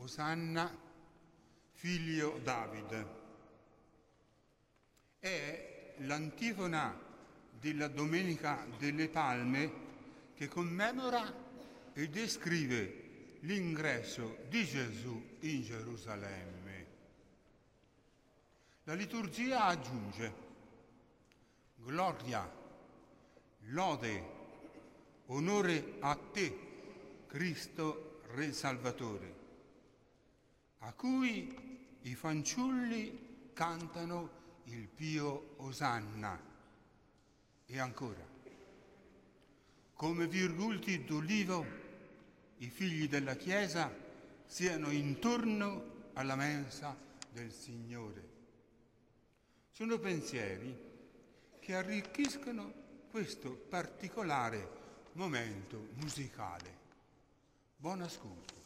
Osanna, figlio Davide. È l'antifona della Domenica delle Palme che commemora e descrive l'ingresso di Gesù in Gerusalemme. La liturgia aggiunge: gloria, lode, onore a te, Cristo Re Salvatore, a cui i fanciulli cantano il pio Osanna. E ancora, come virgulti d'olivo, i figli della Chiesa siano intorno alla mensa del Signore. Sono pensieri che arricchiscono questo particolare momento musicale. Buon ascolto.